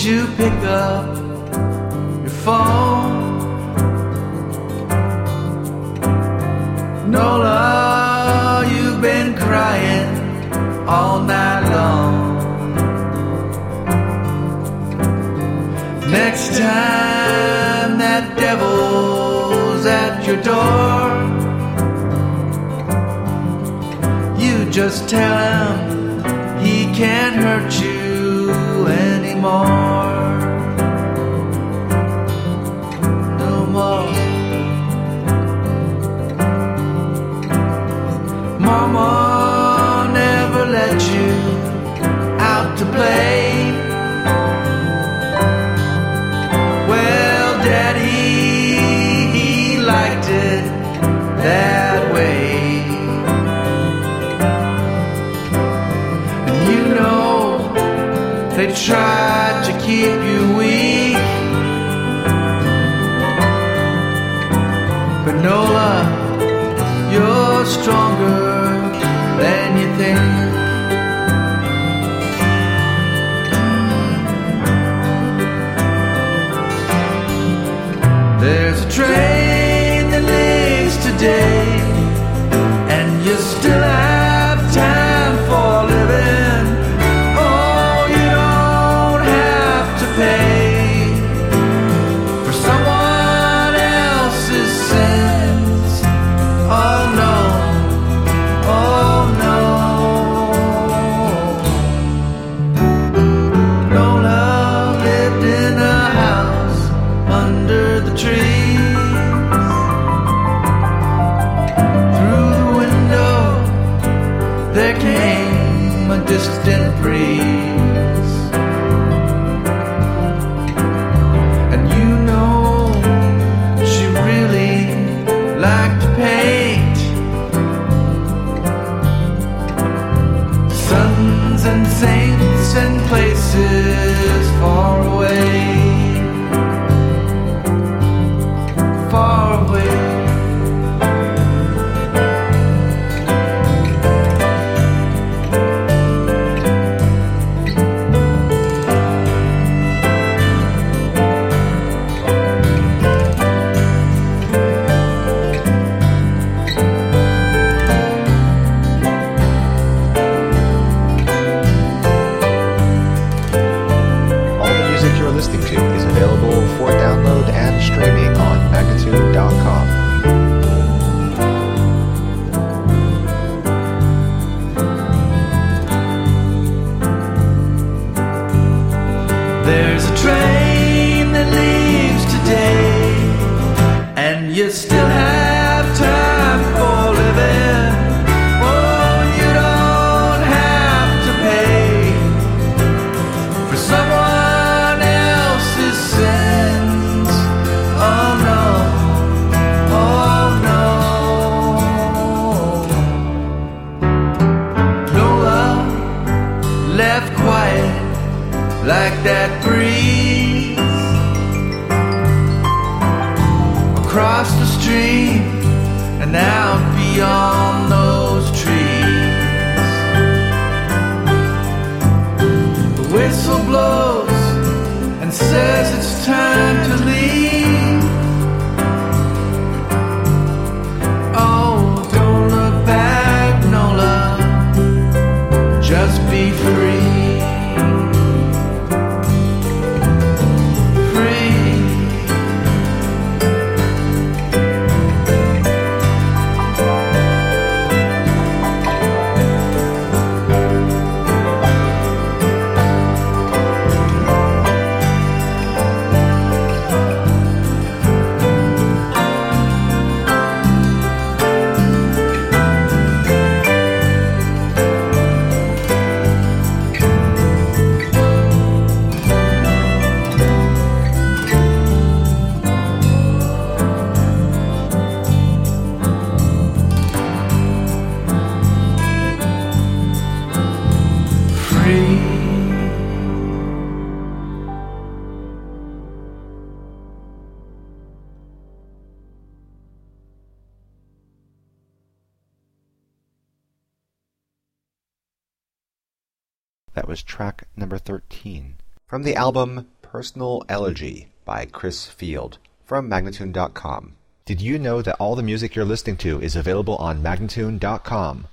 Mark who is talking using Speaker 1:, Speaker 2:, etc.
Speaker 1: you pick up your phone? Nola, you've been crying all night long. Next time that devil's at your door, you just tell him he can't hurt you anymore. No more. Mama never let you out to play. Well, Daddy, he liked it that way. And you know they tried to keep you weak, but Nola, you're stronger than you think. There's a train that leaves today, and you still have time for living. Oh, you don't have to pay for someone else's sins. Oh no, oh no. Lola lived in a house under the trees. Through the window there came a distant breeze, and you know she really liked to paint suns and saints and places far away, far away.
Speaker 2: All the music you're listening to is available for download and streaming on Magnitude.com.
Speaker 1: There's a train that leaves today, and you still have time for living. Oh, you don't have to pay for someone else's sins. Oh no, oh no. Nola left quiet like that breeze across the stream and out beyond those trees. The whistle blows and says it's time to leave. Oh, don't look back, Nola, just be free.
Speaker 2: That was track number 13 from the album Personal Elegy by Chris Field from Magnatune.com. Did you know that all the music you're listening to is available on Magnatune.com?